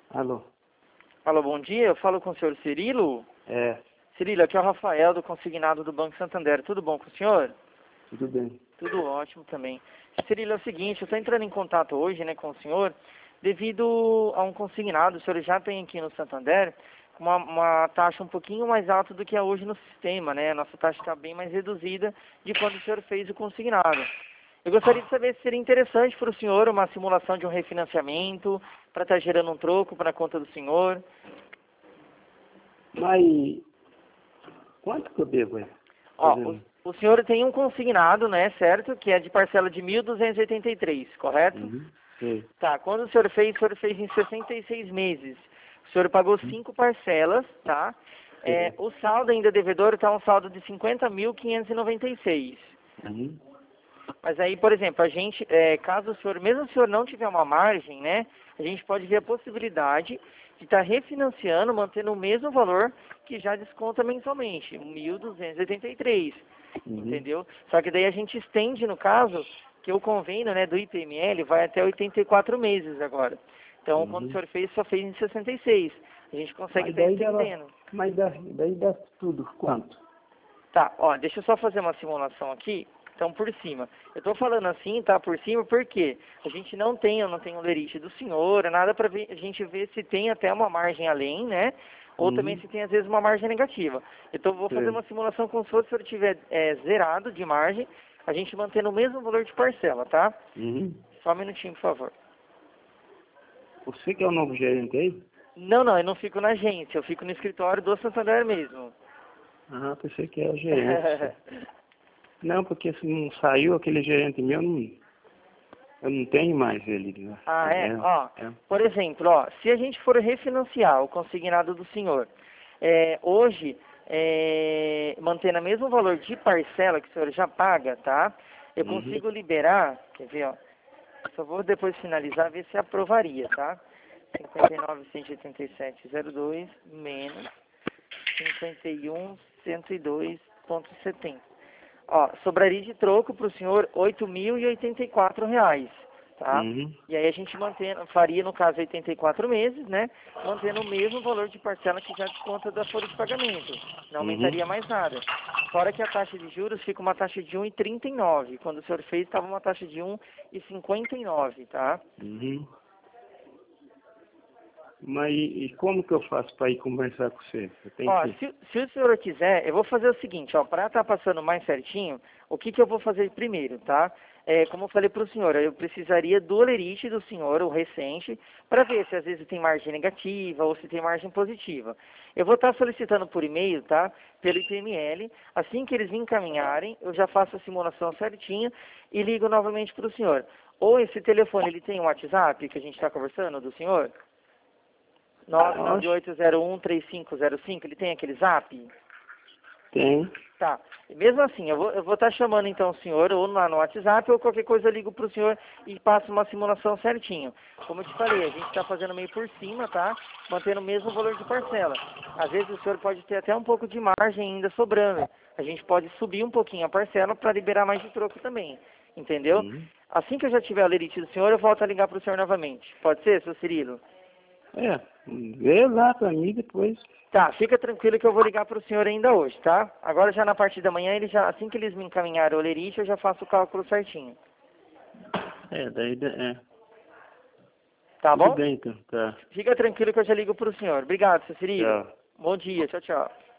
Alô? Alô, bom dia. Eu falo com o senhor Cirilo. É, Cirilo, aqui é o Rafael, do consignado do Banco Santander. Tudo bom com o senhor? tudo bem. Tudo ótimo também. Cirilo, é o seguinte, eu estou entrando em contato hoje, né, com o senhor, devido a um consignado. O senhor já tem aqui no Santander uma taxa um pouquinho mais alta do que é hoje no sistema, né? A nossa taxa está bem mais reduzida de quando o senhor fez o consignado. Eu gostaria de saber se seria interessante para o senhor uma simulação de um refinanciamento, para estar gerando um troco para a conta do senhor. Mas quanto que eu devo aí? Ó, o senhor tem um consignado, né, certo? Que é de parcela de 1.283, correto? Uhum. Sei. Tá, quando o senhor fez em 66 meses. O senhor pagou 5 parcelas, tá? Sei. O saldo ainda devedor está um saldo de 50.596. Uhum. Mas aí, por exemplo, a gente, caso o senhor, mesmo se o senhor não tiver uma margem, né, a gente pode ver a possibilidade de estar refinanciando, mantendo o mesmo valor que já desconta mensalmente, 1.283, Uhum. entendeu? Só que daí a gente estende, no caso, que o convênio, né, do IPML vai até 84 meses agora. Então, quando o Uhum. senhor fez, só fez em 66. A gente consegue Mas estar daí dava, estendendo. mas daí dá tudo quanto? Tá, ó, deixa eu só fazer uma simulação aqui, então por cima. Eu tô falando assim, tá, por cima, porque a gente eu não tenho o lerite do senhor, é nada pra ver, a gente ver se tem até uma margem além, né? Ou também Uhum. se tem às vezes uma margem negativa. Então eu vou fazer Sei. uma simulação como se o senhor tiver zerado de margem, a gente mantendo o mesmo valor de parcela, tá? Uhum. Só um minutinho, por favor. Você que é o novo gerente aí? Não, não, eu não fico na agência, eu fico no escritório do Santander mesmo. Ah, pensei que é o gerente. Não, porque se não saiu aquele gerente meu, eu não tenho mais ele. Né? Ah, é? Ó, É. por exemplo, ó, se a gente for refinanciar o consignado do senhor, hoje, mantendo o mesmo valor de parcela que o senhor já paga, tá? Eu Uhum. consigo liberar, quer ver, ó, só vou depois finalizar, ver se aprovaria, tá? 59.187,02 menos 51.102,70. Ó, sobraria de troco para o senhor R$ 8.084, tá? Uhum. E aí a gente faria, no caso, 84 meses, né? Mantendo o mesmo valor de parcela que já desconta da folha de pagamento. Não Uhum. aumentaria mais nada. Fora que a taxa de juros fica uma taxa de 1,39. Quando o senhor fez, estava uma taxa de 1,59, tá? Uhum. Mas e como que eu faço para ir conversar com você? Eu tenho Ó, que... se o senhor quiser, eu vou fazer o seguinte, ó, para estar passando mais certinho, o que que eu vou fazer primeiro, tá? Como eu falei para o senhor, eu precisaria do olerite do senhor, o recente, para ver se às vezes tem margem negativa ou se tem margem positiva. Eu vou estar solicitando por e-mail, tá? Pelo IPML. Assim que eles me encaminharem, eu já faço a simulação certinha e ligo novamente para o senhor. Ou esse telefone, ele tem um WhatsApp que a gente está conversando, do senhor? Nossa, 998013505, ele tem aquele zap? tem. Tá. E mesmo assim, eu vou estar chamando então o senhor ou lá no WhatsApp ou qualquer coisa eu ligo pro senhor e passo uma simulação certinho. Como eu te falei, a gente está fazendo meio por cima, tá? Mantendo o mesmo valor de parcela. Às vezes o senhor pode ter até um pouco de margem ainda sobrando. A gente pode subir um pouquinho a parcela para liberar mais de troco também. Entendeu? Uhum. Assim que eu já tiver a lerite do senhor, eu volto a ligar pro senhor novamente. Pode ser, seu Cirilo? É, vê lá para mim depois. Tá, fica tranquilo que eu vou ligar para o senhor ainda hoje, tá? Agora já na parte da manhã, assim que eles me encaminharem o olerite, eu já faço o cálculo certinho. É, é. Tá Tudo bom? bem então, tá. Fica tranquilo que eu já ligo para o senhor. Obrigado, seu Cirilo. Tchau. Bom dia, tchau, tchau.